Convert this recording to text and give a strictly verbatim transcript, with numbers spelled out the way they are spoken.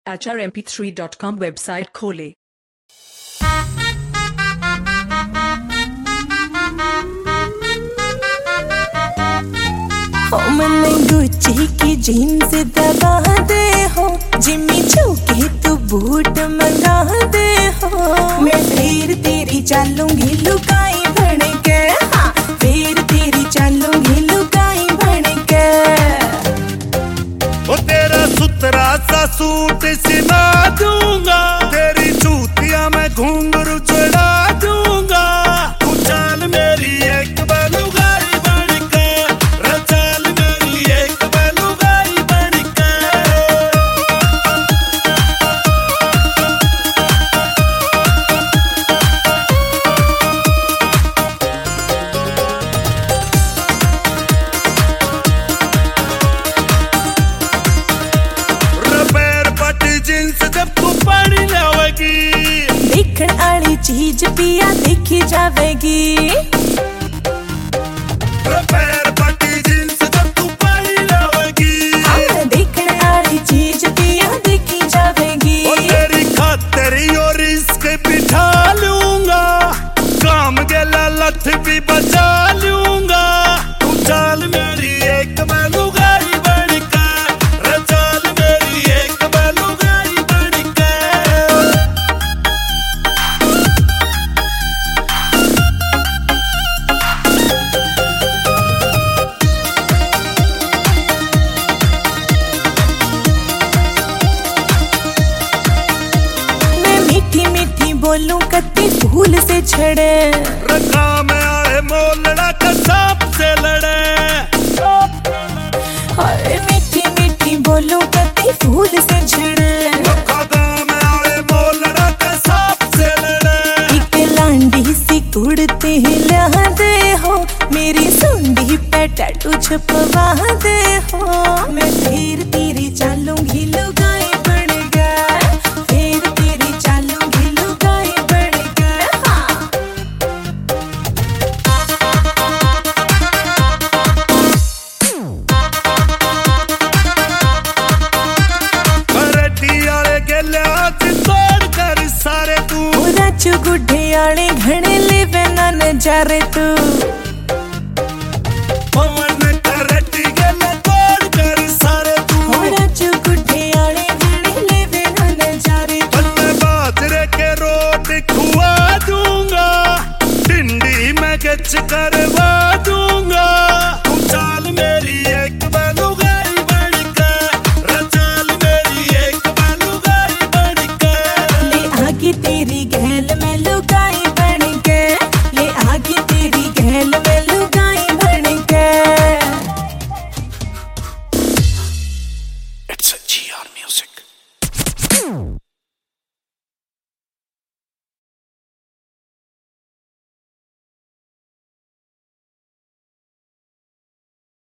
H R M P three dot com website खोलें। मैंने Gucci की जीन्स दबा दे हो, जिम्मी चू के तू बूट मंगा दे हो। मैं फिर तेरी चलूंगी लुकाई बन के, हाँ फिर तेरी चलूंगी लुकाई बन के। ओ तेरा सुतरा सा सूट सिला दूंगा, तेरी जूतियां मैं घुंघरू चढ़ा दूंगा। तू चाल मेरी एक बलुगाई बन के, रचाल मेरी एक बलुगाई बन के। जींस जब तू पहनी जावेगी, देखण आली चीज पिया देखी जावेगी। पैर पट्टी जींस जब तू पहनी जावेगी, हाँ देखण आली चीज पिया देखी जावेगी। और तेरी खातरी और इसके बिठा लूंगा, काम के लालच भी बचा लूंगा। तू चाल मेरी एक मैं लुगाई बन के, रचाल मेरी एक मैं लुगाई बन के। मैं मीठी मीठी बोलूं कत्ती फूल से छड़े, रखा में आए मोलड़ा का सांप से लड़े। और मीठी मीठी बोलूं कत्ती फूल से छड़े। रखा में आए मोलड़ा का सांप से लड़े। एक लांडी सी कुड़ते हिला दे हो, मेरी सुंडी पे टैटू छपवा दे हो। मैं फिर तेरी चलूंगी लुगाई बन गया, फिर तेरी चलूंगी लुगाई बन गया, हाँ। करटी आले गेल्या तोड़ कर सारे तू, चुगुड्ढे आले घणे ले बेना नजारे तू।